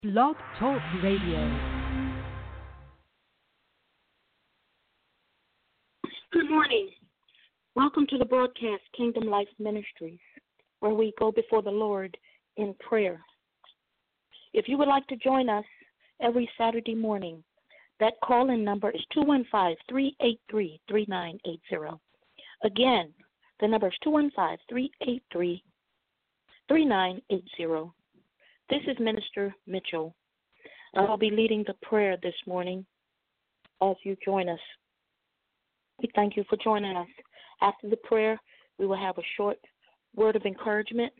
Blog Talk Radio. Good morning. Welcome to the broadcast Kingdom Life Ministries, where we go before the Lord in prayer. If you would like to join us every Saturday morning, that call-in number is 215-383-3980. Again, the number is 215-383-3980. This is Minister Mitchell. I will be leading the prayer this morning as you join us. We thank you for joining us. After the prayer, we will have a short word of encouragement.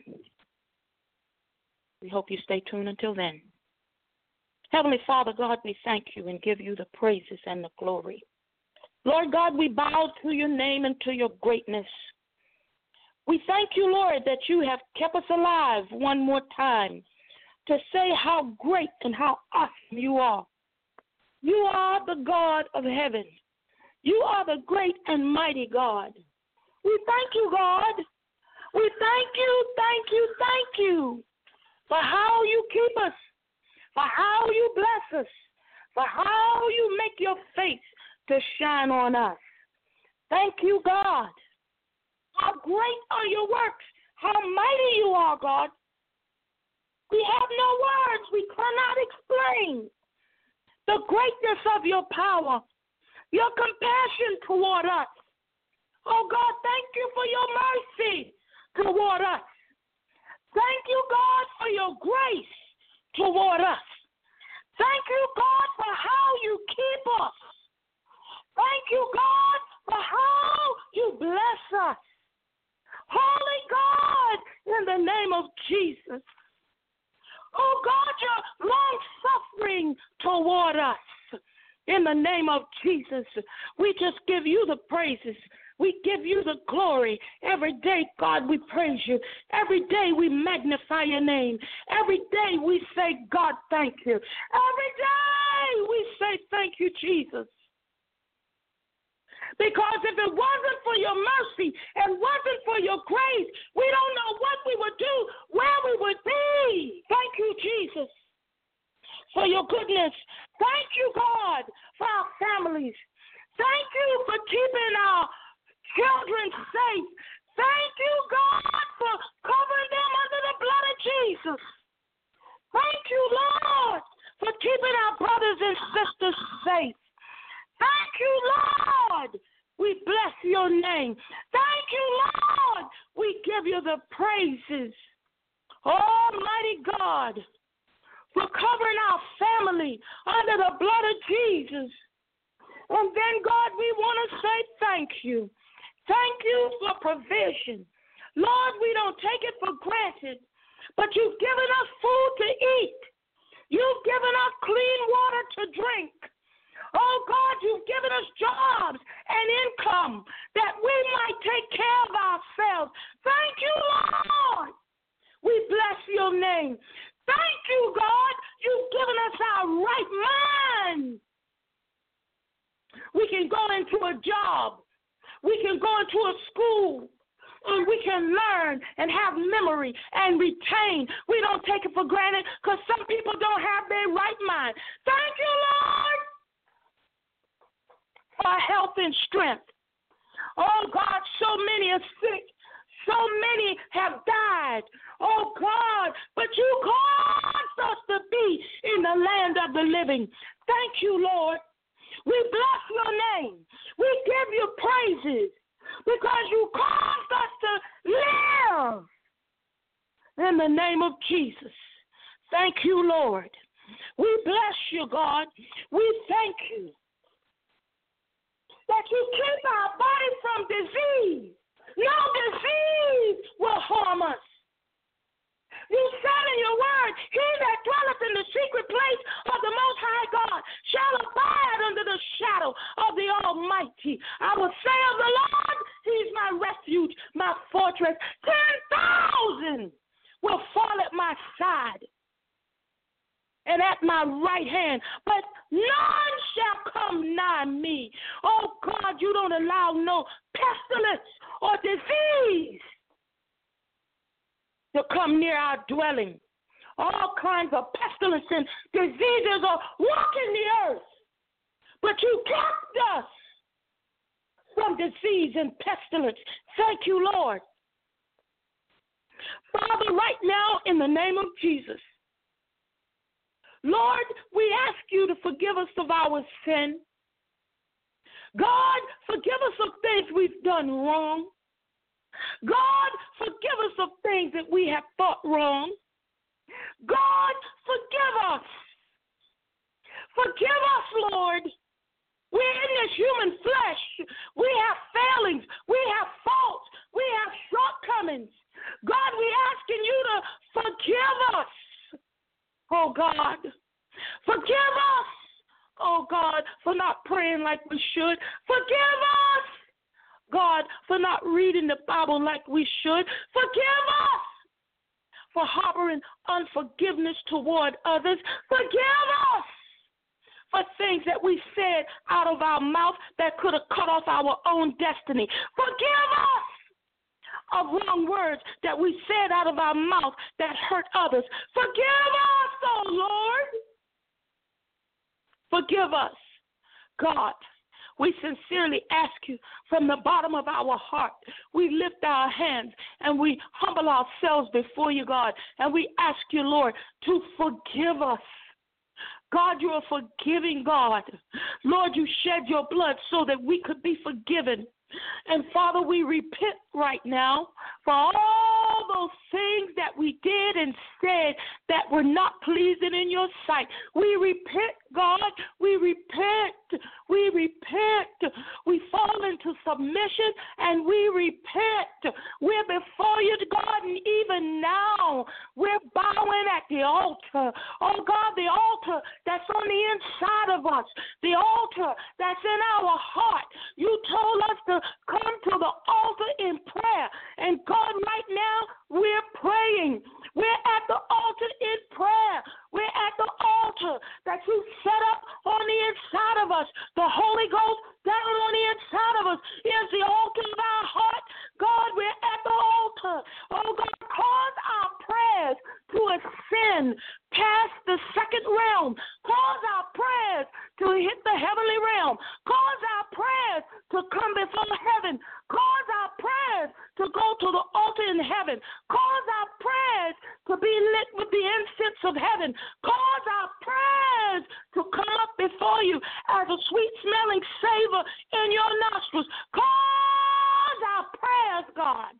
We hope you stay tuned until then. Heavenly Father, God, we thank you and give you the praises and the glory. Lord God, we bow to your name and to your greatness. We thank you, Lord, that you have kept us alive one more time to say how great and how awesome you are. You are the God of heaven. You are the great and mighty God. We thank you, God. We thank you for how you keep us, for how you bless us, for how you make your face to shine on us. Thank you, God. How great are your works, how mighty you are, God. We have no words. We cannot explain the greatness of your power, your compassion toward us. Oh, God, thank you for your mercy toward us. Thank you, God, for your grace toward us. Thank you, God, for how you keep us. Thank you, God, for how you bless us. Holy God, in the name of Jesus. Oh, God, your long-suffering toward us. In the name of Jesus, we just give you the praises. We give you the glory. Every day, God, we praise you. Every day we magnify your name. Every day we say, God, thank you. Every day we say, thank you, Jesus. Because if it wasn't for your mercy and wasn't for your grace, we don't know what we would do, where we would be. Thank you, Jesus, for your goodness. Thank you, God, for our families. Thank you for keeping our children safe. Thank you, God, for covering them under the blood of Jesus. Thank you, Lord, for keeping our brothers and sisters safe. Thank you, Lord. We bless your name. Thank you, Lord. We give you the praises. Almighty God, for covering our family under the blood of Jesus. And then, God, we want to say thank you. Thank you for provision. Lord, we don't take it for granted, but you've given us food to eat. You've given us clean water to drink. Oh, God, you've given us jobs and income that we might take care of ourselves. Thank you, Lord. We bless your name. Thank you, God. You've given us our right mind. We can go into a job. We can go into a school. And we can learn and have memory and retain. We don't take it for granted because some people don't have their right mind. Thank you, Lord, for health and strength. Oh, God, so many are sick. So many have died. Oh, God, but you caused us to be in the land of the living. Thank you, Lord. We bless your name. We give you praises because you caused us to live in the name of Jesus. Thank you, Lord. We bless you, God. We thank you that you keep our body from disease. No disease will harm us. You said in your word, he that dwelleth in the secret place of the Most High God shall abide under the shadow of the Almighty. I will say of the Lord, he's my refuge, my fortress. 10,000 will fall at my side and at my right hand, but none shall come nigh me. Oh, God, you don't allow no pestilence or disease to come near our dwelling. All kinds of pestilence and diseases are walking the earth. But you kept us from disease and pestilence. Thank you, Lord. Father, right now, in the name of Jesus, Lord, we ask you to forgive us of our sin. God, forgive us of things we've done wrong. God, forgive us of things that we have thought wrong. God, forgive us. Forgive us, Lord. We're in this human flesh. We have failings. We have faults. We have shortcomings. God, we're asking you to forgive us. Oh, God. Forgive us. Oh, God, for not praying like we should. Forgive us, God, for not reading the Bible like we should. Forgive us for harboring unforgiveness toward others. Forgive us for things that we said out of our mouth that could have cut off our own destiny. Forgive us of wrong words that we said out of our mouth that hurt others. Forgive us, oh Lord. Forgive us, God. We sincerely ask you from the bottom of our heart. We lift our hands and we humble ourselves before you, God, and we ask you, Lord, to forgive us. God, you're a forgiving God. Lord, you shed your blood so that we could be forgiven. And Father, we repent right now for all those things that we did and said that were not pleasing in your sight. We repent, God. We repent. We repent. We fall into submission and we repent. We're before you, God, and even now we're bowing at the altar. Oh, God, the altar that's on the inside of us, the altar that's in our heart. You told us to come to the altar in prayer. And God, right now, we're praying. We're at the altar in prayer. We're at the altar that you set up on the inside of us. The Holy Ghost down on the inside of us is the altar of our heart. God, we're at the altar. Oh, God, cause our prayers to ascend past the second realm. Cause our prayers to hit the heavenly realm. Cause our prayers to come before heaven. Cause our prayers to go to the altar in heaven. Cause our prayers to be lit with the incense of heaven. Cause our prayers to come up before you as a sweet-smelling savor in your nostrils. Cause our prayers, God,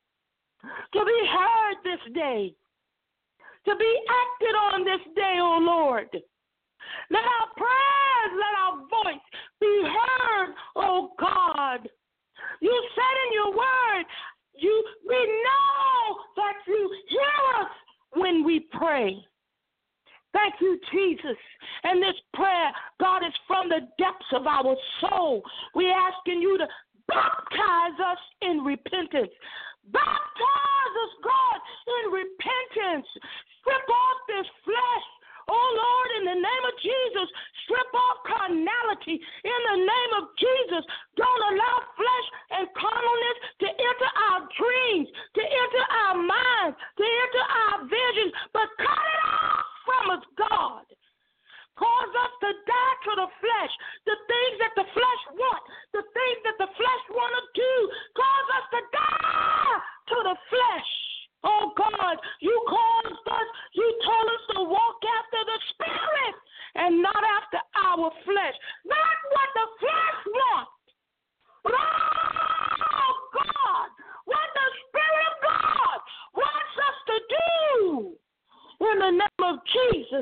to be heard this day, to be acted on this day, O Lord. Let our prayers, let our voice be heard, O God. You said in your word, we know that you hear us when we pray. Thank you, Jesus. And this prayer, God, is from the depths of our soul. We're asking you to baptize us in repentance. Baptize us, God, in repentance. Strip off this flesh. Oh, Lord, in the name of Jesus, strip off carnality. In the name of Jesus, don't allow flesh and carnalness to enter our dreams, to enter our minds, to enter our visions, but cut it off from us, God. Cause us to die to the flesh, the things that the flesh wants, the things that the flesh want to do. Cause us to die to the flesh. Oh, God, you caused us, you told us to walk after the Spirit and not after our flesh. Not what the flesh wants, but, oh, God, what the Spirit of God wants us to do. In the name of Jesus,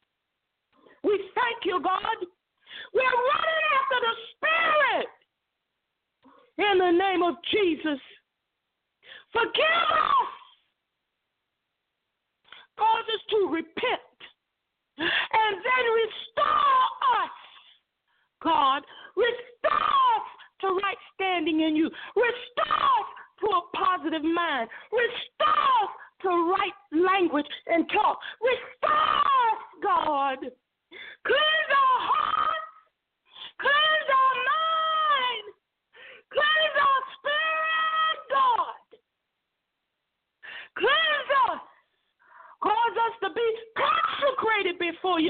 we thank you, God. We're running after the Spirit. In the name of Jesus, forgive us. Cause us to repent and then restore us, God. Restore us to right standing in you. Restore us to a positive mind. Restore us to right language and talk. Restore us, God. Cleanse our hearts. Cleanse our mind. Cleanse our spirit, God. Cleanse us. Cause us to be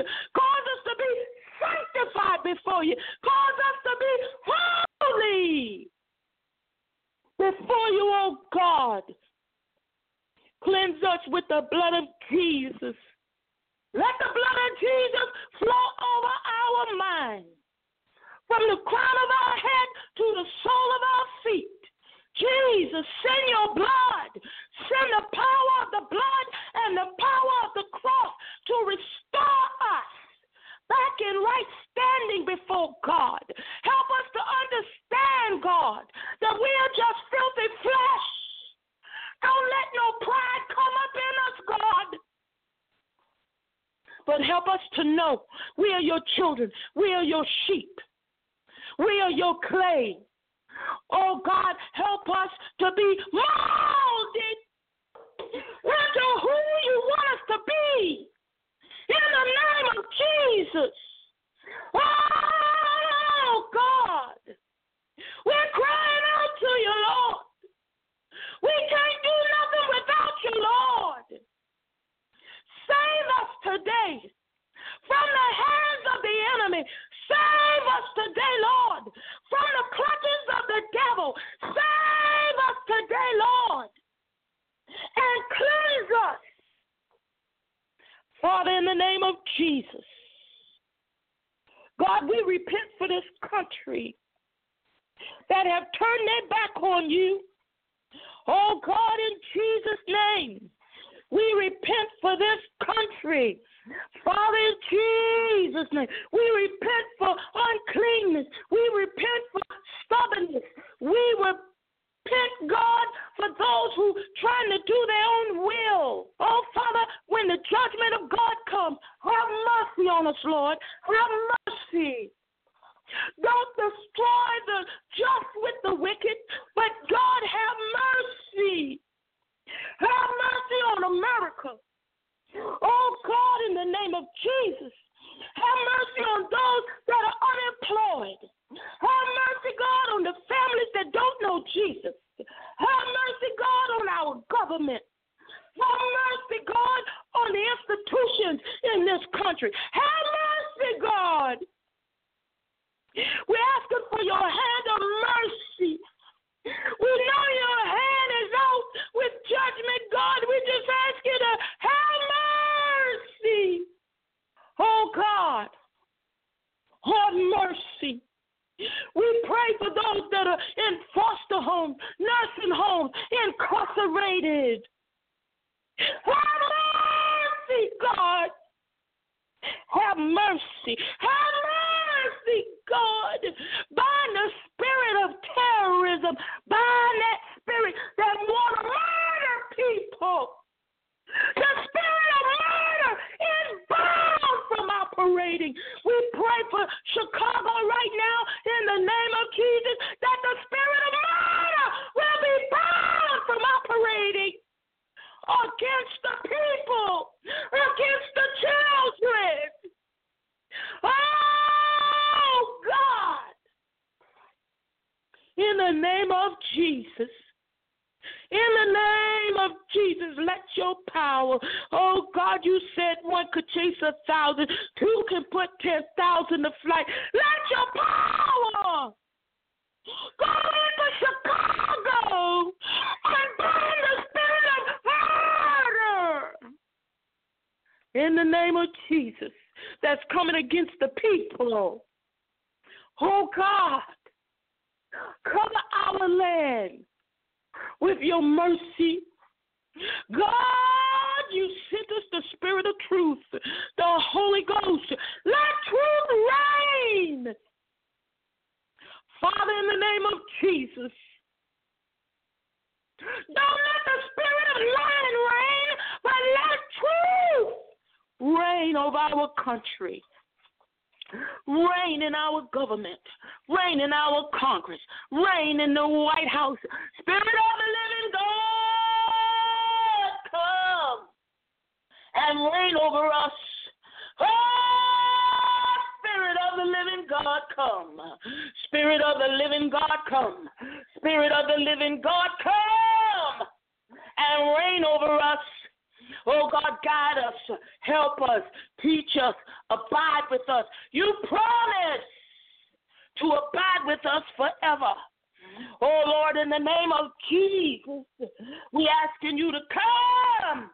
you. Cause us to be sanctified before you. Cause us to be holy before you, oh God. Cleanse us with the blood of Jesus. Let the blood of Jesus flow over our mind, from the crown of our head to the sole of our feet. Jesus, send your blood. Send the power of the blood and the power of the cross to restore us back in right standing before God. Help us to understand, God, that we are just filthy flesh. Don't let no pride come up in us, God. But help us to know we are your children. We are your sheep. We are your clay. Oh, God, help us to be molded into who you want us to be. In the name of Jesus. Oh, God. We're crying out to you, Lord. We can't do nothing without you, Lord. Save us today from the hands of the enemy. Save us today, Lord, from the clutches of the devil. Save us today, Lord, and cleanse us. Father, in the name of Jesus, God, we repent for this country that have turned their back on you. Oh, God, in Jesus' name, we repent for this country. Father, in Jesus' name, we repent for uncleanness. We repent for stubbornness. We repent, God, for those who trying to do their own will. Oh, Father, when the judgment of God comes, have mercy on us, Lord. Have mercy. Don't destroy the just with the wicked, but God, have mercy. Have mercy on America. Oh, God, in the name of Jesus, have mercy on those that are unemployed. Have mercy, God, on the families that don't know Jesus. Have mercy, God, on our government. Have mercy, God, on the institutions in this country. Have mercy, God. We're asking for your hand of mercy. We know your hand is out with judgment, God. We just ask you to have mercy. Oh, God, have mercy. We pray for those that are in foster homes, nursing homes, incarcerated. Have mercy, God. Have mercy. Have mercy, God. Bind the spirit of terrorism. Bind that spirit that want to murder people. The spirit of murder is bound from operating. We pray for Chicago right now in the name of Jesus that the spirit of murder will be bound from operating against the people, against the children. Oh, God. In the name of Jesus. In the name of Jesus, let your power. Oh, God, you said one could chase 1,000, two can put 10,000 to flight. Let your power go into Chicago and burn the spirit of murder. In the name of Jesus, that's coming against the people. Oh, God, cover our land with your mercy. God, you sent us the spirit of truth, the Holy Ghost. Let truth reign. Father, in the name of Jesus, don't let the spirit of lying reign, but let truth reign over our country. Reign in our government. Reign in our Congress. Reign in the White House. Spirit of the living God, come and reign over us. Oh, Spirit of the living God, come. Spirit of the living God, come. Spirit of the living God, come and reign over us. Oh, God, guide us, help us, teach us, abide with us. You promise to abide with us forever. Oh, Lord, in the name of Jesus, we asking you to come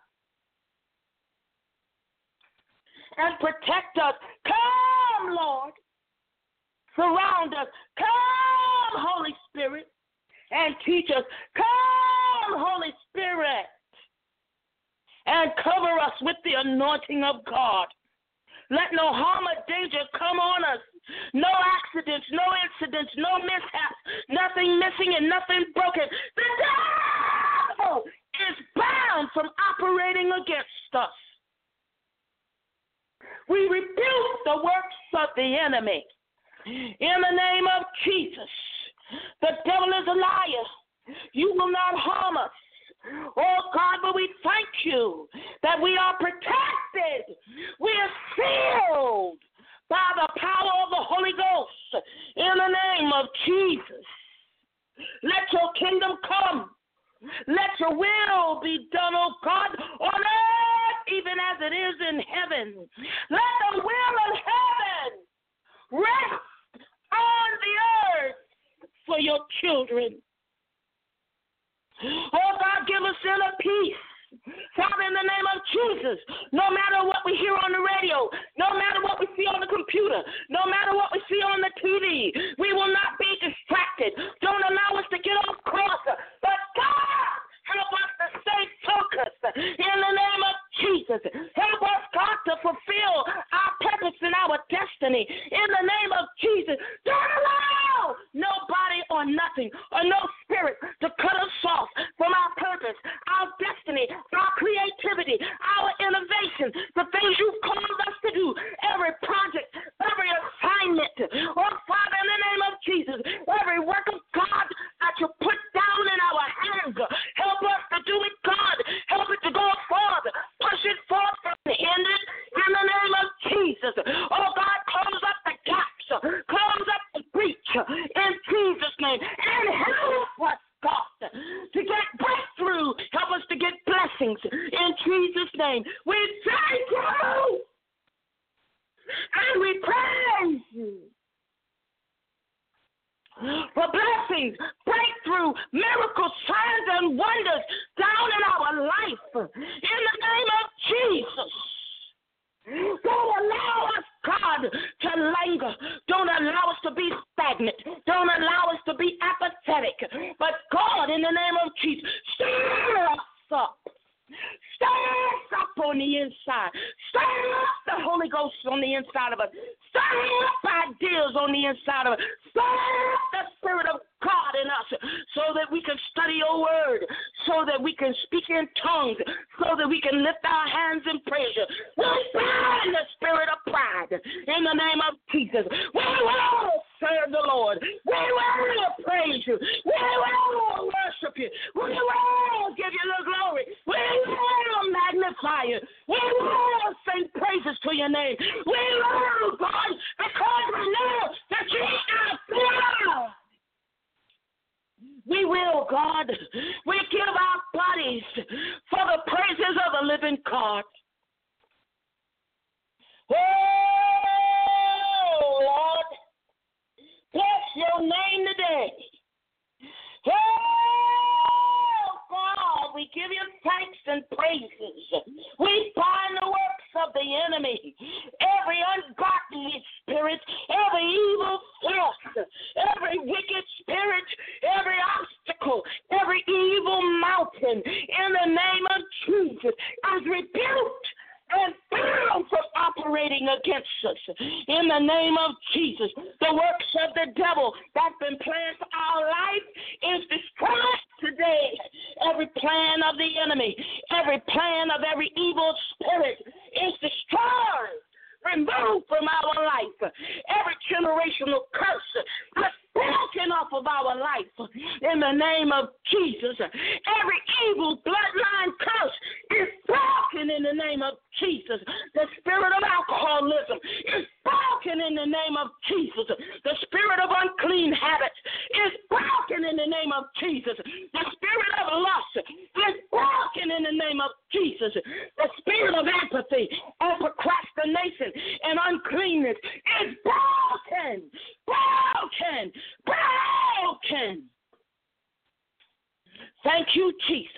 and protect us. Come, Lord. Surround us. Come, Holy Spirit, and teach us. Come, Holy Spirit, and cover us with the anointing of God. Let no harm or danger come on us. No accidents, no incidents, no mishaps, nothing missing and nothing broken. The devil is bound from operating against us. We rebuke the works of the enemy. In the name of Jesus, the devil is a liar. You will not harm us. Oh, God, but we thank you that we are protected. We are sealed by the power of the Holy Ghost. In the name of Jesus, let your kingdom come. Let your will be done, oh God, on earth even as it is in heaven. Let the will of heaven rest on the earth for your children. Oh, God, give us inner peace. Father, in the name of Jesus, no matter what we hear on the radio, no matter what we see on the computer, no matter what we see on the TV, we will not be distracted. Don't allow us to get off course. But God, help us to stay focused in the name of Jesus. Help us, God, to fulfill our purpose and our destiny in the name of Jesus. Don't allow nobody or nothing or no spirit to cut us off from our purpose, our destiny, our creativity, our innovation, the things you've called us to do, every project, every assignment. Oh, Father, in the name of Jesus, every work of God that you put down in our hands, help us to do it, God. Help it to go forward. Push it forth from the hindered in the name of Jesus. Oh, God, close up the gaps. Close up the breach in Jesus' name. And help us, God, to get breakthrough. Help us to get blessings in Jesus' name. We thank you and we praise you for blessings, breakthrough, miracles, signs, and wonders down in our life. In the name of Jesus. Don't allow us, God, to linger. Don't allow us to be stagnant. Don't allow us to be apathetic. But God, in the name of Jesus, stir us up. Stir us up on the inside. Stir up the Holy Ghost on the inside of us. Stir up ideas on the inside of us. Stir up the Spirit of God in us so that we can study your word, so that we can speak in tongues, so that we can lift our hands in praise you. We bind the spirit of pride in the name of Jesus. We will serve the Lord. We will praise you. We will worship you. We will give you the glory. We will magnify you. We will sing praises to your name. We will, God, because we know that you are God. We will, God. We give our bodies for the praises of the living God. Oh, Lord, bless your name today. Oh, God, we give you thanks and praises. We bind the works of the enemy, every ungodly spirit, every evil force, every wicked spirit, every obstacle, every evil mountain, in the name of Jesus, is rebuked and bound from operating against us. In the name of Jesus, the works of the devil that's been planned for our life is destroyed today. Every plan of the enemy, every plan of every evil spirit is destroyed, removed from our life. Every generational curse is broken off of our life in the name of Jesus. Every evil bloodline curse is broken in the name of Jesus. The spirit of alcoholism is broken in the name of Jesus. The spirit of unclean habits is broken in the name of Jesus. The spirit of lust is broken in the name of Jesus. The spirit of apathy and procrastination and uncleanness is broken, broken, broken. Thank you, Jesus.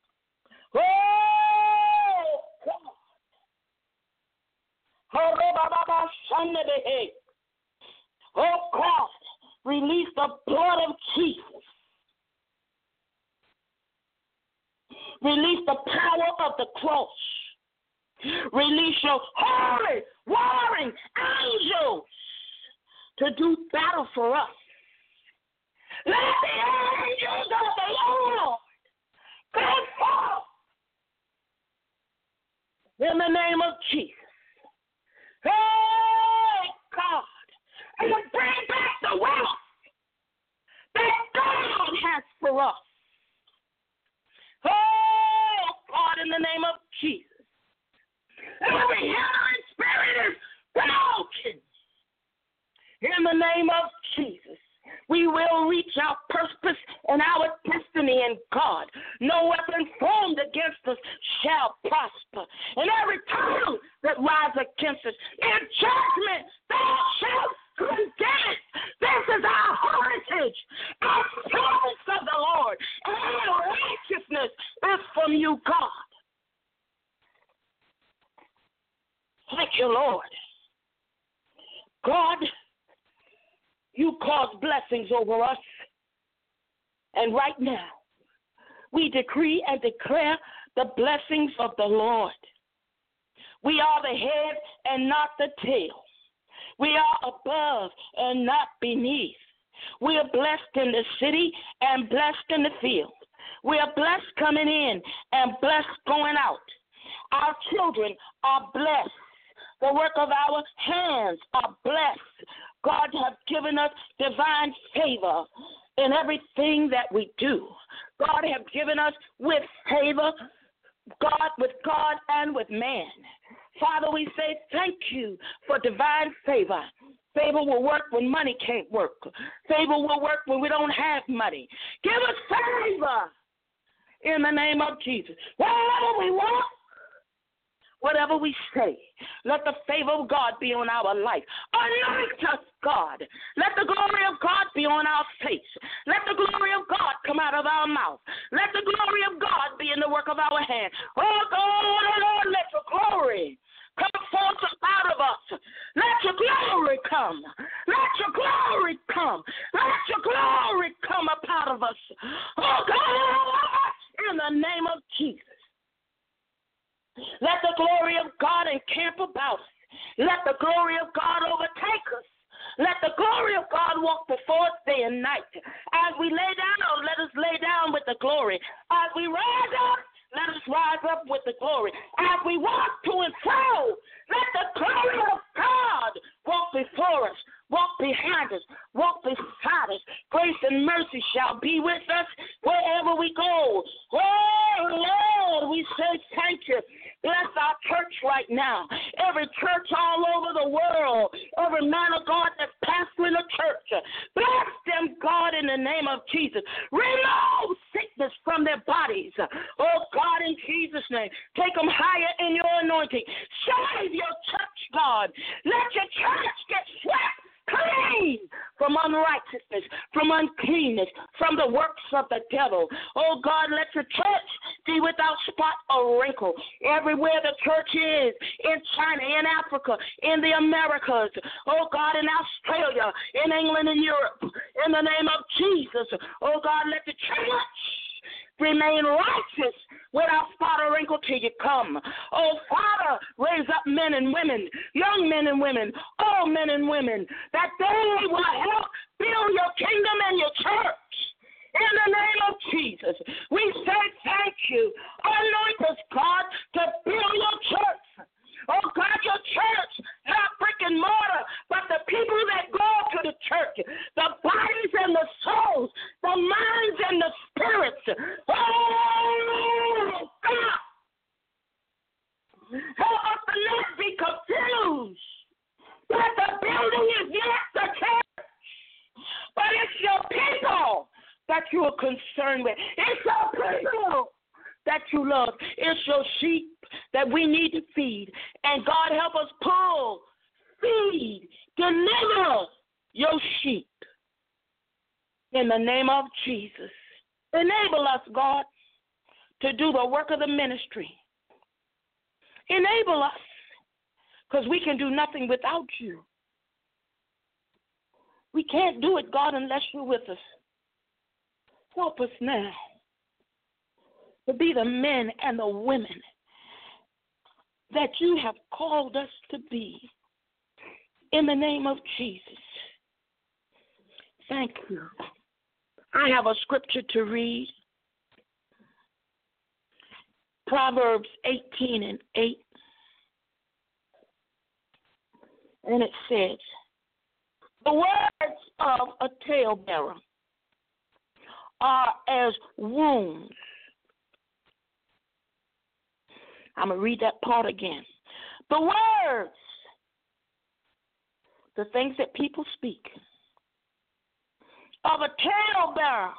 Oh, God. Oh, God, release the blood of Jesus. Release the power of the cross. Release your holy, warring angels to do battle for us. Let the angels of the Lord go forth in the name of Jesus. Hey, God, and bring back the wealth that God has for us. Oh, God, in the name of Jesus. Every hindering spirit is broken. In the name of Jesus, we will reach our purpose and our destiny in God. No weapon formed against us shall prosper. And every tongue that rises against us in judgment, thou shalt condemn it. This is our heritage, our promise of the Lord, and our righteousness is from you, God. Thank you, Lord. God, you cause blessings over us. And right now, we decree and declare the blessings of the Lord. We are the head and not the tail. We are above and not beneath. We are blessed in the city and blessed in the field. We are blessed coming in and blessed going out. Our children are blessed. The work of our hands are blessed. God has given us divine favor in everything that we do. God has given us with favor, God with God and with man. Father, we say thank you for divine favor. Favor will work when money can't work. Favor will work when we don't have money. Give us favor in the name of Jesus. Wherever we walk, whatever we say, let the favor of God be on our life. Anoint us, God. Let the glory of God be on our face. Let the glory of God come out of our mouth. Let the glory of God be in the work of our hand. Oh, God, let your glory come forth out of us. Let your glory come. Let your glory come. Let your glory come up out of us. Oh, God, in the name of Jesus. Let the glory of God encamp about us. Let the glory of God overtake us. Let the glory of God walk before us day and night. As we lay down, let us lay down with the glory. As we rise up, let us rise up with the glory. As we walk to and fro, let the glory of God walk before us, walk behind us, walk beside us. Grace and mercy shall be with us wherever we go. Oh, Lord, we say thank you. Bless our church right now. Every church all over the world. Every man of God that's pastoring a church. Bless them, God, in the name of Jesus. Remove sickness from their bodies. Oh, God, in Jesus' name. Take them higher in your anointing. Save your church, God. Let your church get swept clean from unrighteousness, from uncleanness, from the works of the devil. Oh, God, let your church be without spot or wrinkle. Everywhere the church is, in China, in Africa, in the Americas, oh, God, in Australia, in England and Europe, in the name of Jesus, oh, God, let the church remain righteous without spot or wrinkle till you come. Oh, Father, raise up men and women, young men and women, old men and women, that they will help build your kingdom and your church. In the name of Jesus, we say thank you. Anoint us, God, to build your church. Oh, God, your church, not brick and mortar, but the people that go to the church, the bodies and the souls, the minds and the spirits. Oh, God. Help us to not be confused that the building is not the church, but it's your people that you are concerned with. It's your people that you love. It's your sheep that we need to feed. And God, help us pull feed, deliver your sheep. In the name of Jesus. Enable us, God, to do the work of the ministry. Enable us, because we can do nothing without you. We can't do it, God, unless you're with us. Help us now to be the men and the women that you have called us to be. In the name of Jesus. Thank you. I have a scripture to read. Proverbs 18:8. And it says, the words of a talebearer are as wounds. I'm going to read that part again. The words, the things that people speak, of a talebearer,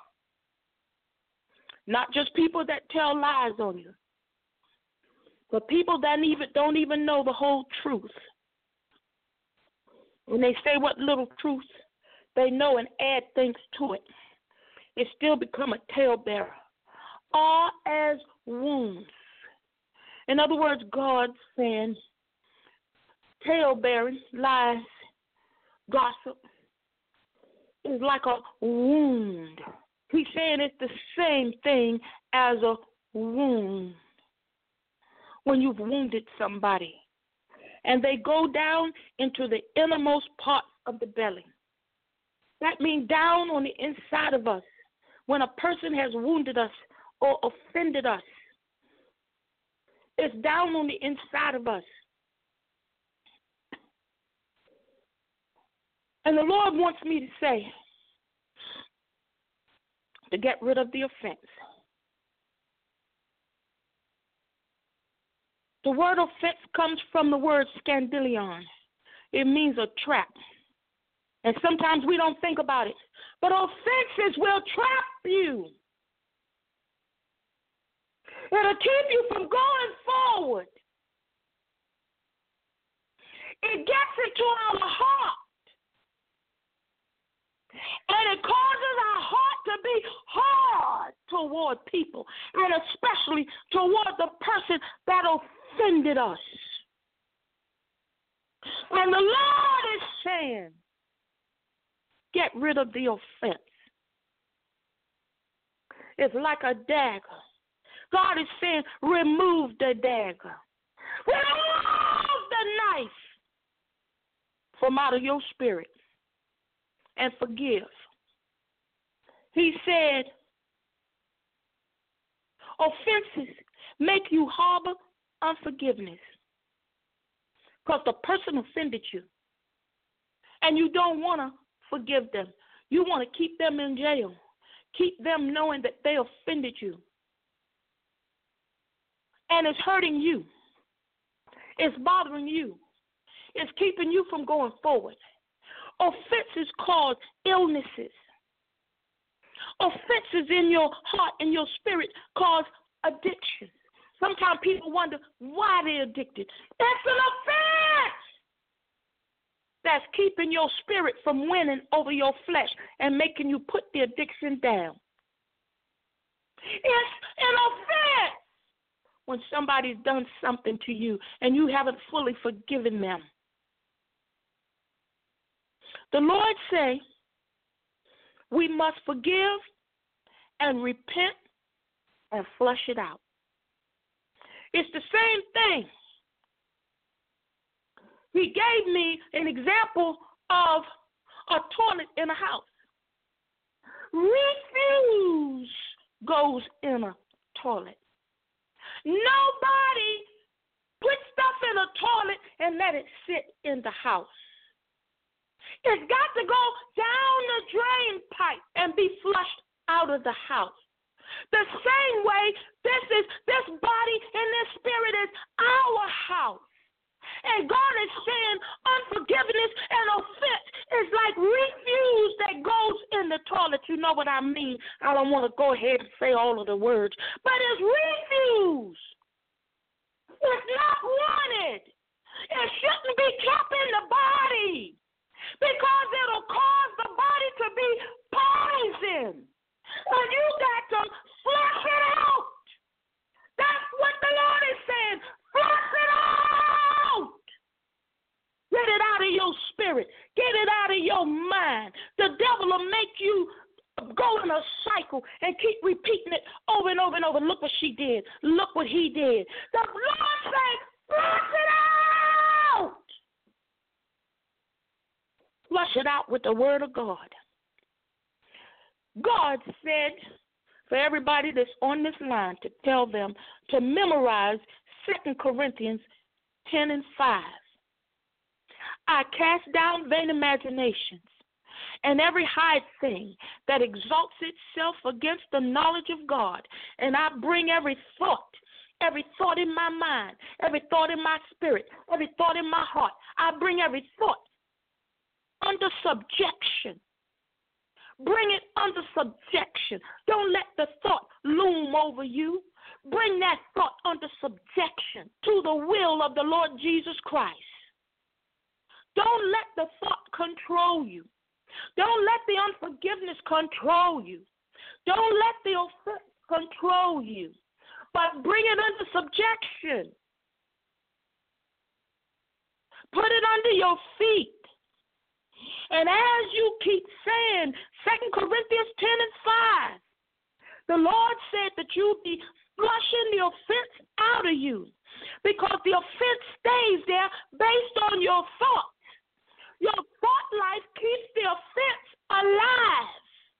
not just people that tell lies on you, but people that don't even know the whole truth. When they say what little truth they know and add things to it, it still become a talebearer. Are as wounds. In other words, God's saying, talebearing, lies, gossip, is like a wound. He's saying it's the same thing as a wound. When you've wounded somebody and they go down into the innermost parts of the belly. That means down on the inside of us. When a person has wounded us or offended us, it's down on the inside of us. And the Lord wants me to say, to get rid of the offense. The word offense comes from the word scandalion. It means a trap. And sometimes we don't think about it. But offenses will trap you. It'll keep you from going forward. It gets into our heart. And it causes our heart to be hard toward people, and especially toward the person that offended us. And the Lord is saying, get rid of the offense. It's like a dagger. God is saying, remove the dagger. Remove the knife from out of your spirit and forgive. He said, offenses make you harbor unforgiveness because the person offended you and you don't want to forgive them. You want to keep them in jail. Keep them knowing that they offended you. And it's hurting you. It's bothering you. It's keeping you from going forward. Offenses cause illnesses. Offenses in your heart and your spirit cause addiction. Sometimes people wonder why they're addicted. It's an offense that's keeping your spirit from winning over your flesh and making you put the addiction down. It's an offense when somebody's done something to you and you haven't fully forgiven them. The Lord say we must forgive and repent and flush it out. It's the same thing. He gave me an example of a toilet in a house. Refuse goes in a toilet. Nobody puts stuff in a toilet and let it sit in the house. It's got to go down the drain pipe and be flushed out of the house. The same way this body and this spirit is our house. And God is saying unforgiveness and offense is like refuse that goes in the toilet. You know what I mean? I don't want to go ahead and say all of the words. But it's refuse. It's not wanted. It shouldn't be kept in the body because it'll cause the body to be poisoned. And you got to flush it out. That's what the Lord is saying. Flush it out. Get it out of your spirit. Get it out of your mind. The devil will make you go in a cycle and keep repeating it over and over and over. Look what she did. Look what he did. The Lord says, flush it out. Flush it out with the word of God. God said for everybody that's on this line to tell them to memorize 2 Corinthians 10 and 5. I cast down vain imaginations and every high thing that exalts itself against the knowledge of God, and I bring every thought in my mind, every thought in my spirit, every thought in my heart. I bring every thought under subjection. Bring it under subjection. Don't let the thought loom over you. Bring that thought under subjection to the will of the Lord Jesus Christ. Don't let the thought control you. Don't let the unforgiveness control you. Don't let the offense control you. But bring it under subjection. Put it under your feet. And as you keep saying 2 Corinthians 10 and 5, the Lord said that you'll be flushing the offense out of you because the offense stays there based on your thoughts. Your thought life keeps the offense alive.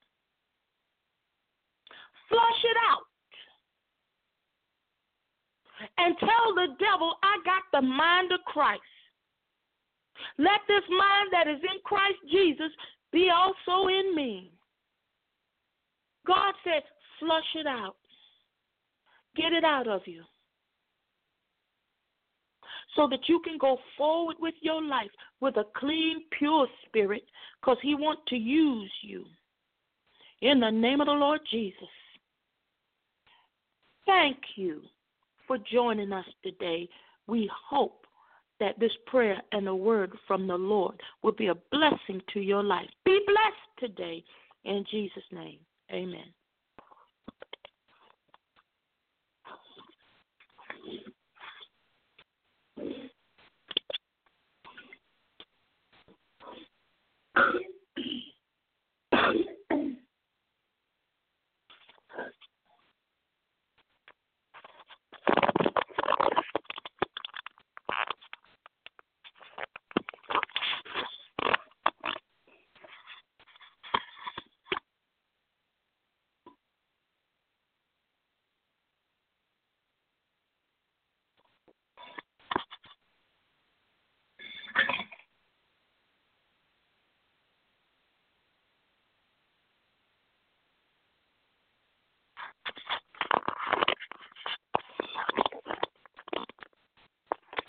Flush it out. And tell the devil, I got the mind of Christ. Let this mind that is in Christ Jesus be also in me. God said, flush it out. Get it out of you. So that you can go forward with your life with a clean, pure spirit, because he wants to use you. In the name of the Lord Jesus. Thank you for joining us today. We hope that this prayer and the word from the Lord will be a blessing to your life. Be blessed today. In Jesus' name, amen.